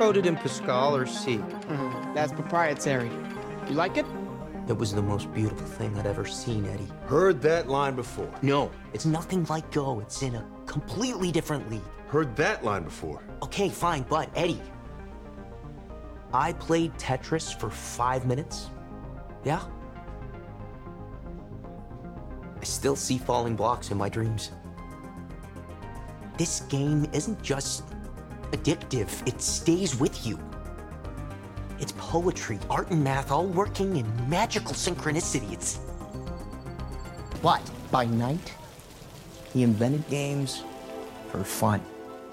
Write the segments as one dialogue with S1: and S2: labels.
S1: coded in Pascal or C.
S2: That's proprietary. You like it?
S3: It was the most beautiful thing I'd ever seen, Eddie.
S4: Heard that line before.
S3: No, it's nothing like Go. It's in a completely different league.
S4: Heard that line before.
S3: Okay, fine, but Eddie, I played Tetris for 5 minutes. Yeah? I still see falling blocks in my dreams. This game isn't just addictive, it stays with you. It's poetry, art, and math all working in magical synchronicity. It's... But by night, he invented games for fun.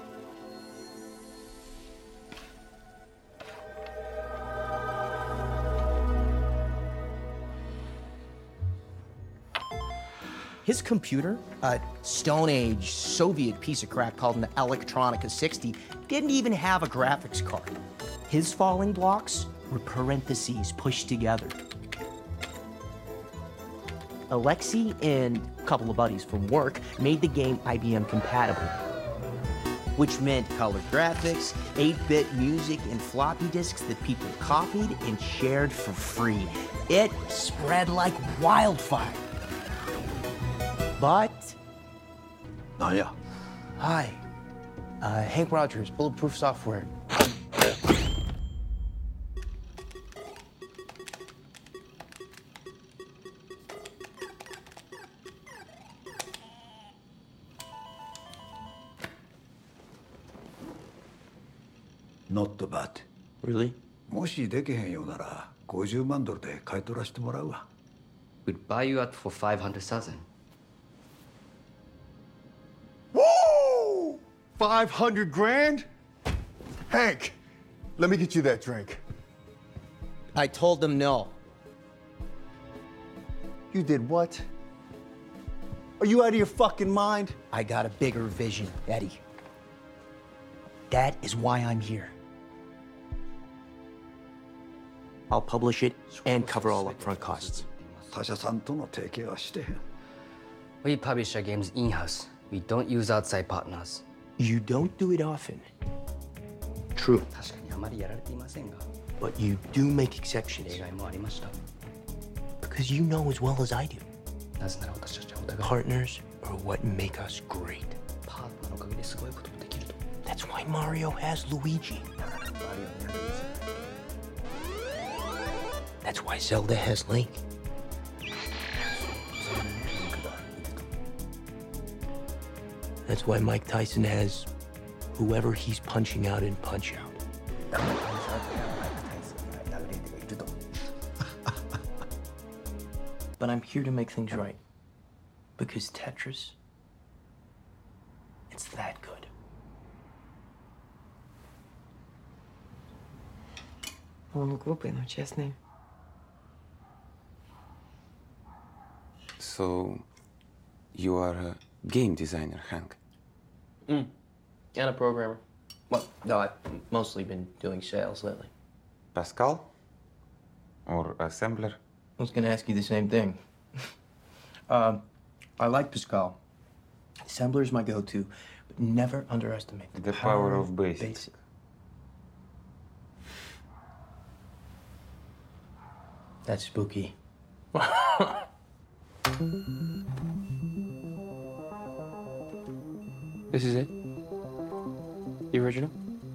S3: His computer, a Stone Age Soviet piece of crap called an Electronica 60, didn't even have a graphics card. His falling blocks were parentheses pushed together. Alexei and a couple of buddies from work made the game IBM compatible, which meant color graphics, 8-bit music, and floppy disks that people copied and shared for free. It spread like wildfire. But...
S4: Naya.
S3: Hi. Hank Rogers, Bulletproof Software.
S5: Not bad.
S3: Really?
S5: もしできへんようなら50万ドルで買い取らせてもらうわ。
S6: We'd buy you out for 500,000.
S4: Woo! 500 grand? Hank, let me get you that drink.
S3: I told them no.
S4: You did what? Are you out of your fucking mind?
S3: I got a bigger vision, Eddie. That is why I'm here. I'll publish it and cover all upfront costs.
S5: 他社さんとの提携はしてへん。
S6: We publish our games in-house. We don't use outside partners.
S3: You don't do it often. True.
S6: 確かにあまりやられていませんが、
S3: But you do make exceptions.
S6: 例外もありました。
S3: Because you know as well as I do.
S6: なぜなら私たちはお互い
S3: Partners are what make us great.
S6: パートナーのおかげですごいこともできると。
S3: That's why Mario has Luigi. That's why Zelda has Link. That's why Mike Tyson has whoever he's punching out in Punch Out. But I'm here to make things right. Because Tetris, it's that good.
S7: Он глупый, но честный.
S8: So, you are a game designer, Hank?
S3: And a programmer. Well, no, I've mostly been doing sales lately.
S8: Pascal? Or assembler?
S3: I was gonna ask you the same thing. I like Pascal. Assembler is my go-to, but never underestimate
S8: The power of basic.
S3: That's spooky.
S8: This is it? The original?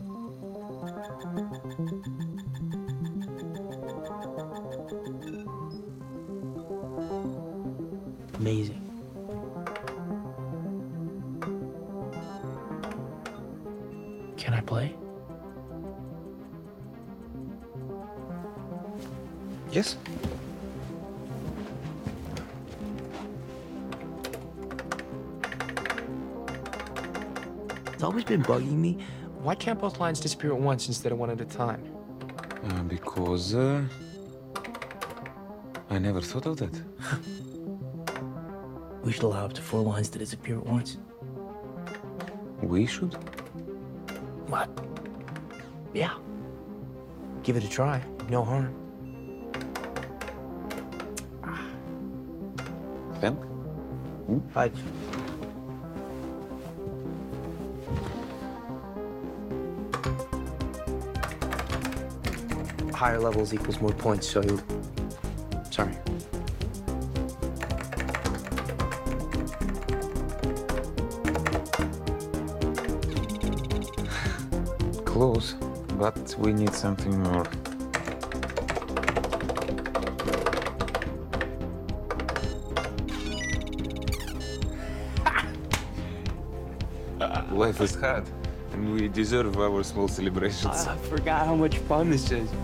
S3: Amazing. Can I play?
S8: Yes.
S3: It's always been bugging me.
S9: Why can't both lines disappear at once instead of one at a time?
S8: Because I never thought of that.
S3: We should allow up to 4 lines to disappear at once.
S8: We should?
S3: What? Yeah. Give it a try. No harm.
S8: Hank?
S3: I...
S2: higher levels equals more points, so sorry.
S8: Close, but we need something more. Life is hard, and we deserve our small celebrations.
S2: I forgot how much fun this is.